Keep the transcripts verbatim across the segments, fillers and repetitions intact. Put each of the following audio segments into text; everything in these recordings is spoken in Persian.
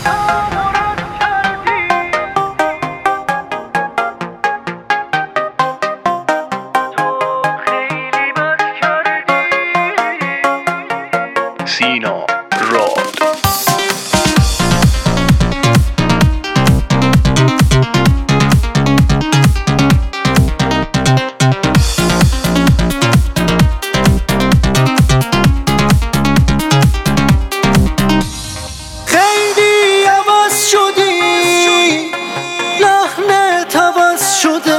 سینا راد خیلی عوض شدی، لحنت عوض شده،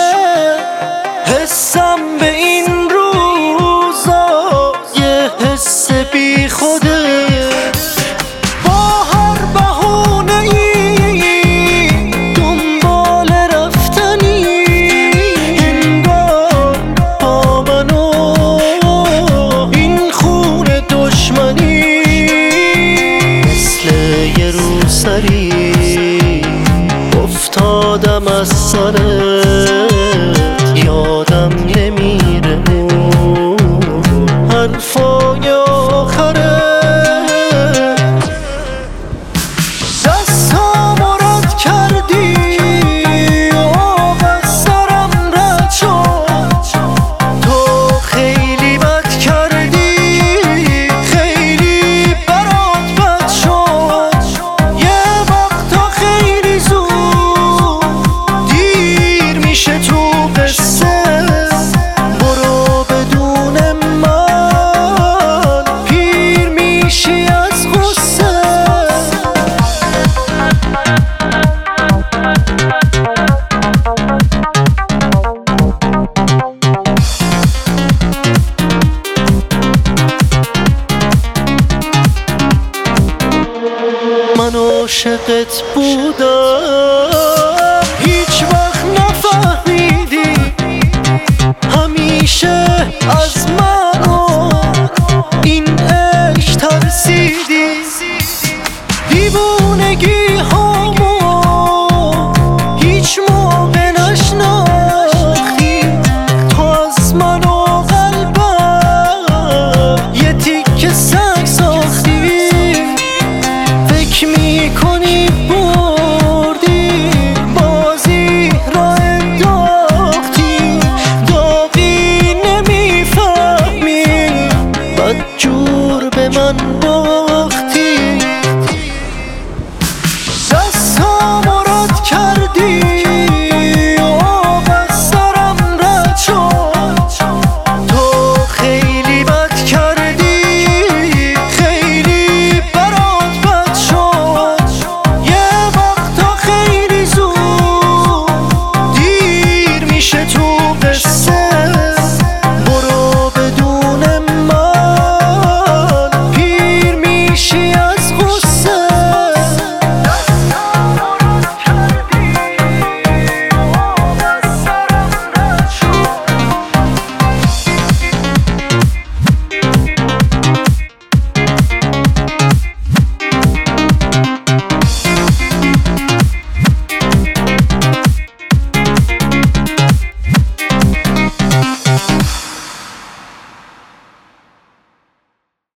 حسم به این روزا یه حس بی خوده. با هر بهونه ای دنبال رفتنی، انگار با من و این خون دشمنی. مثل یه روسری افتادم از سرت، یادم نمیره اون حرفای آخرت. دستامو رد کردی، آب از سرم رد شد. تو خیلی بد کردی، خیلی برات بد شد. یه وقتا خیلی زود دیر میشه تو قصه. برو بدون من پیر میشی از غصه. من عاشقت بودم، هیچ وقت نفهمیدی. همیشه از من و این عشق ترسیدی.